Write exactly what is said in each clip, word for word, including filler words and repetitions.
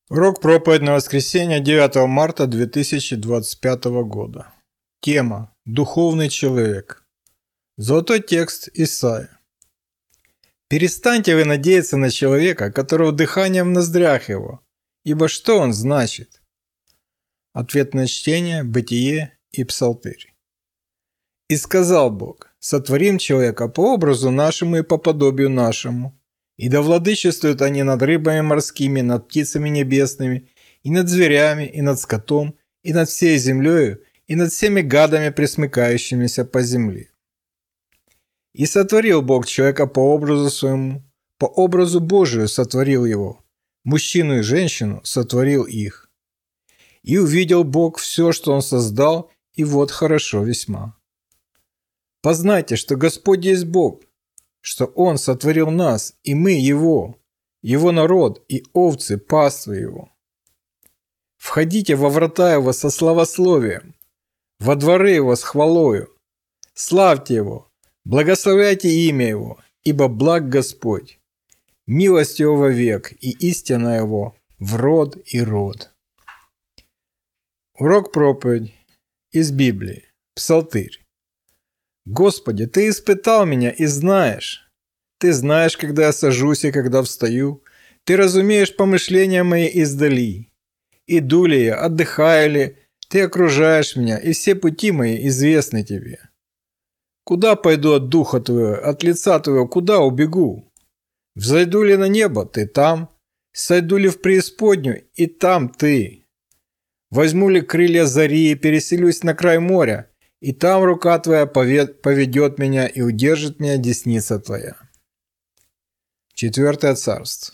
Урок проповедь на воскресенье девятого марта две тысячи двадцать пятого года. Тема «Духовный человек». Золотой текст Исайя. «Перестаньте вы надеяться на человека, которого дыхание в ноздрях его, ибо что он значит?» Ответное чтение, Бытие и Псалтырь. «И сказал Бог, сотворим человека по образу нашему и по подобию нашему, и да владычествуют они над рыбами морскими, над птицами небесными, и над зверями, и над скотом, и над всей землею, и над всеми гадами, пресмыкающимися по земле. И сотворил Бог человека по образу своему, по образу Божию сотворил его, мужчину и женщину сотворил их. И увидел Бог все, что Он создал, и вот хорошо весьма. Познайте, что Господь есть Бог, что Он сотворил нас, и мы Его, Его народ и овцы паствы Его. Входите во врата Его со славословием, во дворы Его с хвалою, славьте Его, благословляйте имя Его, ибо благ Господь, милость Его вовек и истина Его в род и род». Урок проповедь из Библии, Псалтырь. «Господи, Ты испытал меня и знаешь. Ты знаешь, когда я сажусь и когда встаю. Ты разумеешь помышления мои издали. Иду ли я, отдыхаю ли, Ты окружаешь меня, и все пути мои известны Тебе. Куда пойду от духа Твоего, от лица Твоего, куда убегу? Взойду ли на небо, Ты там. Сойду ли в преисподнюю, и там Ты. Возьму ли крылья зари и переселюсь на край моря, и там рука Твоя поведет меня и удержит меня десница Твоя». Четвертое царство.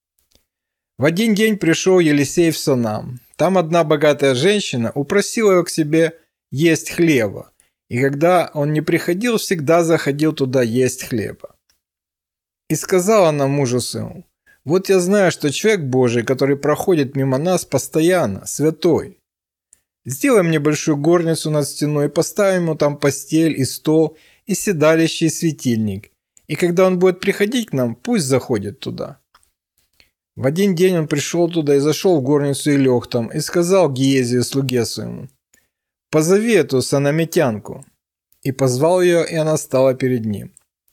В один день пришел Елисей в Сонам. Там одна богатая женщина упросила его к себе есть хлеба, и когда он не приходил, всегда заходил туда есть хлеба. И сказала она мужу своему: «Вот я знаю, что человек Божий, который проходит мимо нас постоянно, святой. Сделай мне большую горницу над стеной, поставим ему там постель и стол, и седалище, и светильник. И когда он будет приходить к нам, пусть заходит туда». В один день он пришел туда и зашел в горницу и лег там, и сказал Гиезию, слуге своему: «Позови эту санамитянку». И позвал ее, и она стала перед ним.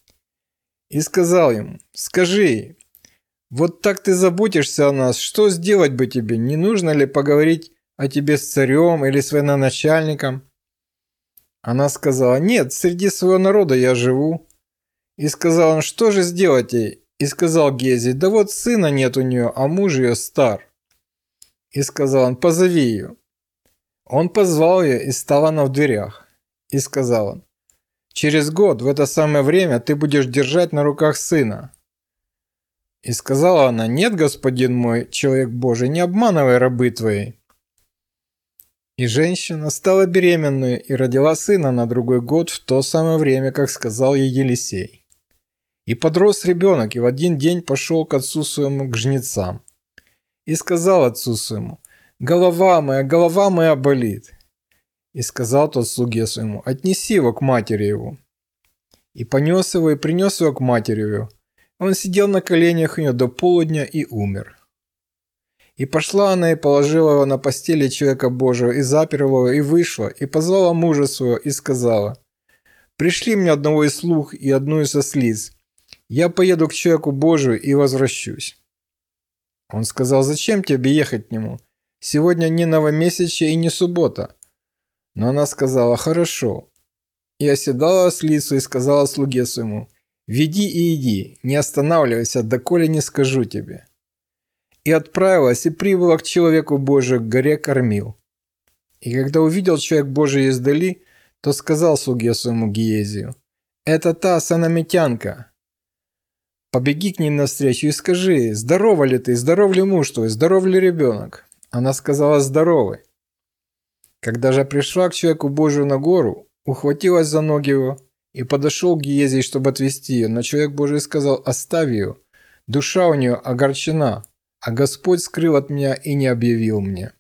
И сказал ему: «Скажи ей, вот так ты заботишься о нас, что сделать бы тебе, не нужно ли поговорить о тебе с царем или с военачальником?» Она сказала: «Нет, среди своего народа я живу». И сказал он: «Что же сделать ей?» И сказал Гези: «Да вот сына нет у нее, а муж ее стар». И сказал он: «Позови ее». Он позвал ее, и стала она в дверях. И сказал он: «Через год в это самое время ты будешь держать на руках сына». И сказала она: «Нет, господин мой, человек Божий, не обманывай рабы твоей». И женщина стала беременной и родила сына на другой год в то самое время, как сказал ей Елисей. И подрос ребенок, и в один день пошел к отцу своему к жнецам. И сказал отцу своему: «Голова моя, голова моя болит». И сказал тот слуге своему: «Отнеси его к матери его». И понес его, и принес его к матери его. Он сидел на коленях у нее до полудня и умер. И пошла она и положила его на постели человека Божьего, и заперла его, и вышла, и позвала мужа своего, и сказала: «Пришли мне одного из слуг и одну из ослиц. Я поеду к человеку Божию и возвращусь». Он сказал: «Зачем тебе ехать к нему? Сегодня не новомесячье и не суббота». Но она сказала: «Хорошо». И оседала ослицу и сказала слуге своему: «Веди и иди, не останавливайся, доколе не скажу тебе». И отправилась, и прибыла к человеку Божию к горе Кормил. И когда увидел человек Божий издали, то сказал слуге своему Гиезию: «Это та санамитянка. Побеги к ней навстречу и скажи: здорова ли ты, здоров ли муж твой, здоров ли ребенок?» Она сказала: «Здоровый». Когда же пришла к человеку Божию на гору, ухватилась за ноги его, и подошел к Гиезии, чтобы отвести ее, но человек Божий сказал: «Оставь ее, душа у нее огорчена, а Господь скрыл от меня и не объявил мне».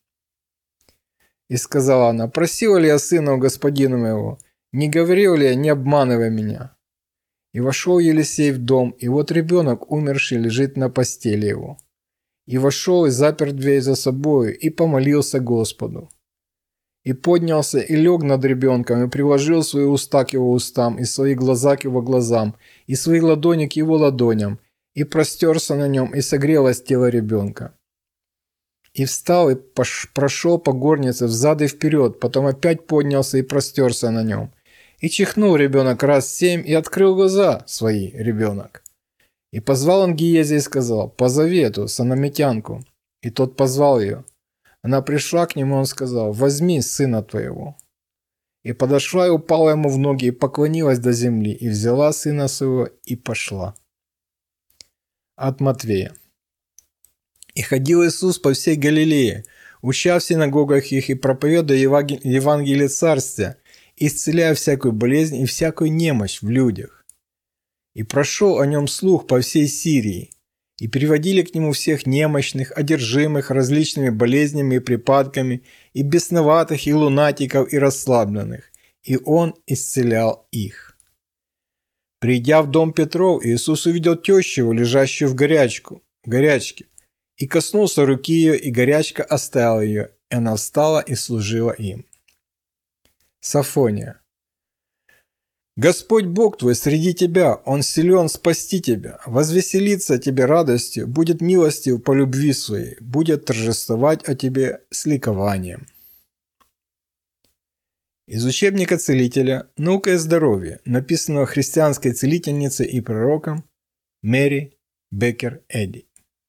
И сказала она: «Просила ли я сына у господина моего? Не говорил ли я, не обманывай меня?» И вошел Елисей в дом, и вот ребенок умерший лежит на постели его. и вошел и запер дверь за собою, и помолился Господу. И поднялся, и лег над ребенком, и приложил свои уста к его устам, и свои глаза к его глазам, и свои ладони к его ладоням, и простерся на нем, и согрелось тело ребенка. И встал, и прошел по горнице взад и вперед, потом опять поднялся и простерся на нем. И чихнул ребенок раз семь, и открыл глаза свои ребенок. И позвал он Гиези и сказал: «Позови эту санамитянку». И тот позвал ее. Она пришла к нему, он сказал: «Возьми сына твоего». И подошла и упала ему в ноги, и поклонилась до земли, и взяла сына своего, и пошла. От Матвея. И ходил Иисус по всей Галилее, уча в синагогах их и проповедуя Евангелие Царствия, исцеляя всякую болезнь и всякую немощь в людях. И прошел о нем слух по всей Сирии, и приводили к нему всех немощных, одержимых различными болезнями и припадками, и бесноватых, и лунатиков, и расслабленных, и он исцелял их. Придя в дом Петров, Иисус увидел тещу его, лежащую в горячку, горячке, и коснулся руки ее, и горячка оставила ее, и она встала и служила им. Софония. Господь Бог твой среди тебя, Он силен спасти тебя, возвеселится тебе радостью, будет милостив по любви своей, будет торжествовать о тебе с ликованием. Из учебника целителя «Наука и здоровье», написанного христианской целительницей и пророком Мэри Беккер Эдди.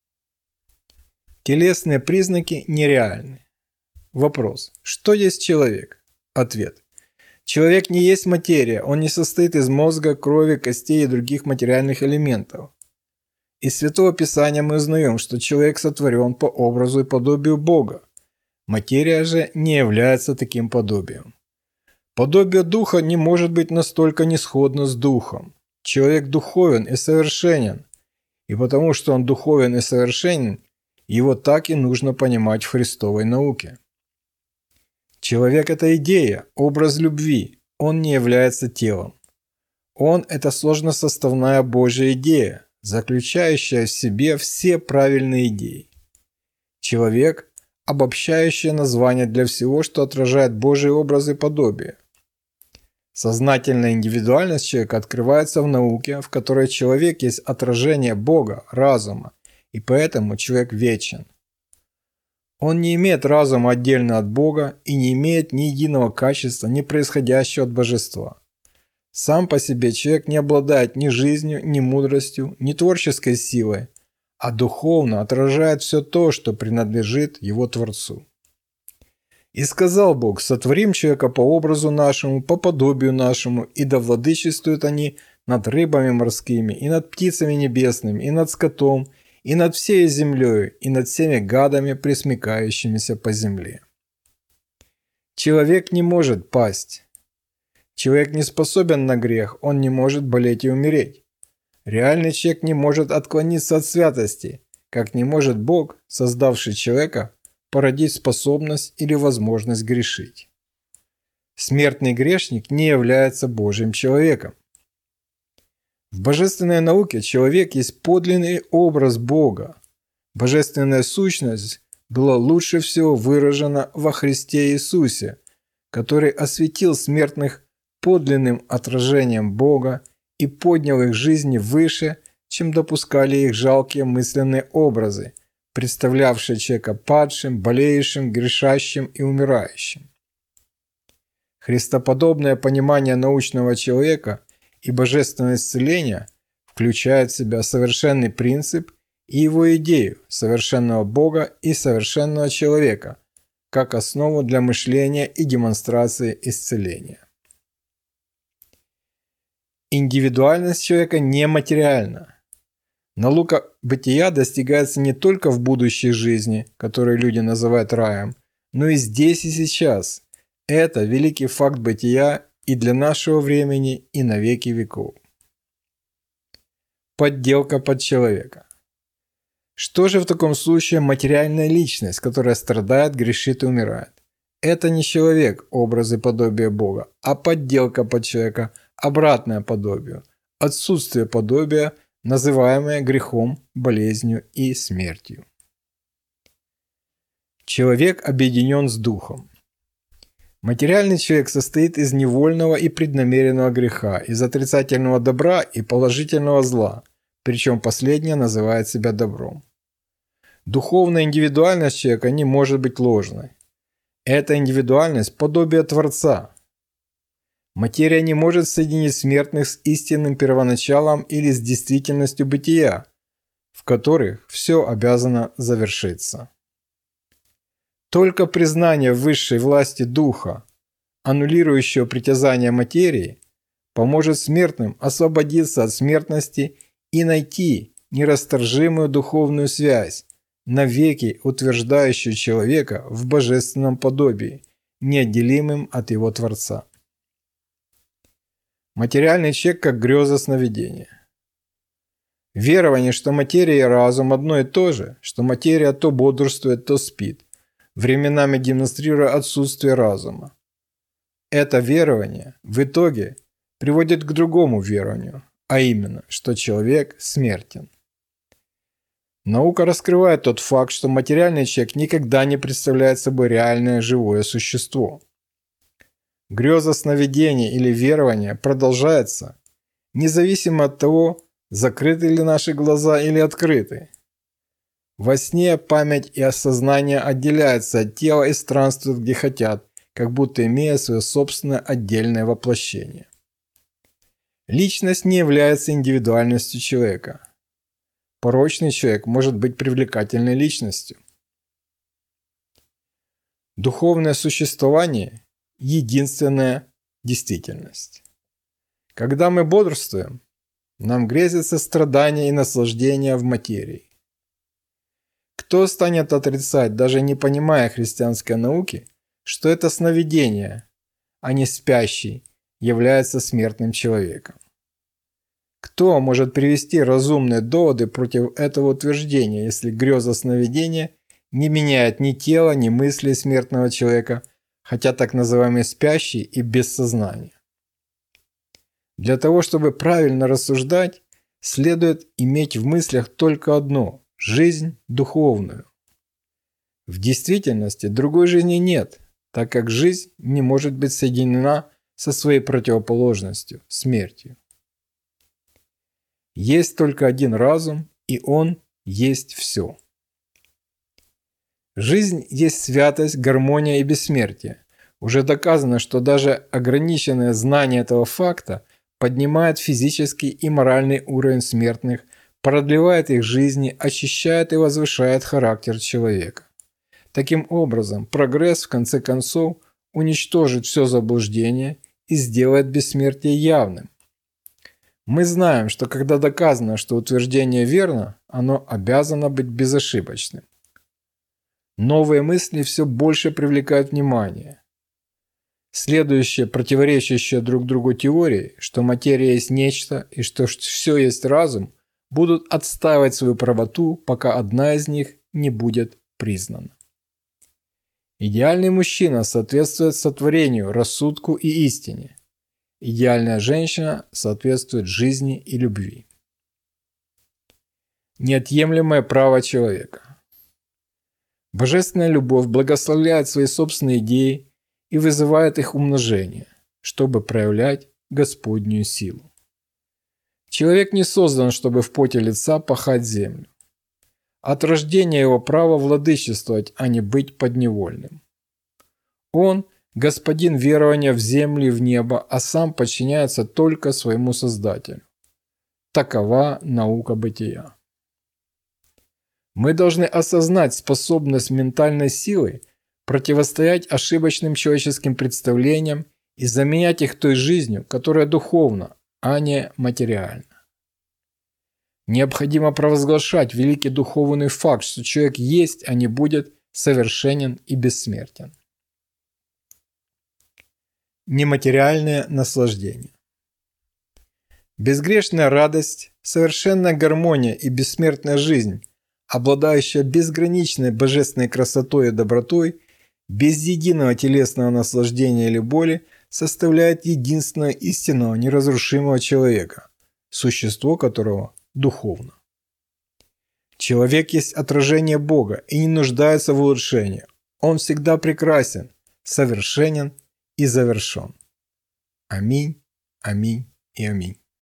Телесные признаки нереальны. Вопрос: что есть человек? Ответ: человек не есть материя, он не состоит из мозга, крови, костей и других материальных элементов. Из Святого Писания мы узнаем, что человек сотворен по образу и подобию Бога. Материя же не является таким подобием. Подобие Духа не может быть настолько несходно с Духом. Человек духовен и совершенен, и потому что он духовен и совершенен, его так и нужно понимать в Христовой науке. Человек – это идея, образ любви, он не является телом. Он – это сложносоставная Божья идея, заключающая в себе все правильные идеи. Человек – обобщающее название для всего, что отражает Божий образ и подобие. Сознательная индивидуальность человека открывается в науке, в которой человек есть отражение Бога, разума, и поэтому человек вечен. Он не имеет разума отдельно от Бога и не имеет ни единого качества, не происходящего от божества. Сам по себе человек не обладает ни жизнью, ни мудростью, ни творческой силой, а духовно отражает все то, что принадлежит его Творцу. «И сказал Бог: сотворим человека по образу нашему, по подобию нашему, и да владычествуют они над рыбами морскими, и над птицами небесными, и над скотом, и над всей землей, и над всеми гадами, пресмыкающимися по земле». Человек не может пасть. Человек не способен на грех, он не может болеть и умереть. Реальный человек не может отклониться от святости, как не может Бог, создавший человека, породить способность или возможность грешить. Смертный грешник не является Божьим человеком. В божественной науке человек есть подлинный образ Бога. Божественная сущность была лучше всего выражена во Христе Иисусе, который осветил смертных подлинным отражением Бога и поднял их жизни выше, чем допускали их жалкие мысленные образы, представлявшие человека падшим, болеющим, грешащим и умирающим. Христоподобное понимание научного человека и божественное исцеление включает в себя совершенный принцип и его идею совершенного Бога и совершенного человека как основу для мышления и демонстрации исцеления. Индивидуальность человека нематериальна. Наука бытия достигается не только в будущей жизни, которую люди называют раем, но и здесь и сейчас. Это великий факт бытия и для нашего времени, и на веки веков. Подделка под человека. Что же в таком случае материальная личность, которая страдает, грешит и умирает? Это не человек, образ и подобие Бога, а подделка под человека, обратное подобию, отсутствие подобия, называемое грехом, болезнью и смертью. Человек объединен с духом. Материальный человек состоит из невольного и преднамеренного греха, из отрицательного добра и положительного зла, причем последнее называет себя добром. Духовная индивидуальность человека не может быть ложной. Эта индивидуальность – подобие Творца. Материя не может соединить смертных с истинным первоначалом или с действительностью бытия, в которых все обязано завершиться. Только признание высшей власти Духа, аннулирующего притязания материи, поможет смертным освободиться от смертности и найти нерасторжимую духовную связь, навеки утверждающую человека в божественном подобии, неотделимым от его Творца. Материальный человек как греза сновидения. Верование, что материя и разум одно и то же, что материя то бодрствует, то спит, временами демонстрируя отсутствие разума. Это верование в итоге приводит к другому верованию, а именно, что человек смертен. Наука раскрывает тот факт, что материальный человек никогда не представляет собой реальное живое существо. Греза сновидения или верования продолжается, независимо от того, закрыты ли наши глаза или открыты. Во сне память и осознание отделяются от тела и странствуют где хотят, как будто имея свое собственное отдельное воплощение. Личность не является индивидуальностью человека. Порочный человек может быть привлекательной личностью. Духовное существование – единственная действительность. Когда мы бодрствуем, нам грезятся страдания и наслаждения в материи. Кто станет отрицать, даже не понимая христианской науки, что это сновидение, а не спящий, является смертным человеком? Кто может привести разумные доводы против этого утверждения, если греза сновидения не меняет ни тела, ни мыслей смертного человека, хотя так называемый спящий и без сознания? Для того, чтобы правильно рассуждать, следует иметь в мыслях только одно – жизнь духовную. В действительности другой жизни нет, так как жизнь не может быть соединена со своей противоположностью – смертью. Есть только один разум, и он есть все. Жизнь есть святость, гармония и бессмертие. Уже доказано, что даже ограниченное знание этого факта поднимает физический и моральный уровень смертных, продлевает их жизни, очищает и возвышает характер человека. Таким образом, прогресс в конце концов уничтожит все заблуждение и сделает бессмертие явным. Мы знаем, что когда доказано, что утверждение верно, оно обязано быть безошибочным. Новые мысли все больше привлекают внимание. Следующие противоречащие друг другу теории, что материя есть нечто и что все есть разум, будут отстаивать свою правоту, пока одна из них не будет признана. Идеальный мужчина соответствует сотворению, рассудку и истине. Идеальная женщина соответствует жизни и любви. Неотъемлемое право человека. Божественная любовь благословляет свои собственные идеи и вызывает их умножение, чтобы проявлять Господнюю силу. Человек не создан, чтобы в поте лица пахать землю. От рождения его право владычествовать, а не быть подневольным. Он – господин верования в землю и в небо, а сам подчиняется только своему Создателю. Такова наука бытия. Мы должны осознать способность ментальной силы противостоять ошибочным человеческим представлениям и заменять их той жизнью, которая духовна, а не материальна. Необходимо провозглашать великий духовный факт, что человек есть, а не будет совершенен и бессмертен. Нематериальное наслаждение. Безгрешная радость, совершенная гармония и бессмертная жизнь, обладающая безграничной божественной красотой и добротой, без единого телесного наслаждения или боли, составляет единственного истинного неразрушимого человека, существо которого духовно. Человек есть отражение Бога и не нуждается в улучшении. Он всегда прекрасен, совершенен и завершен. Аминь, аминь и аминь.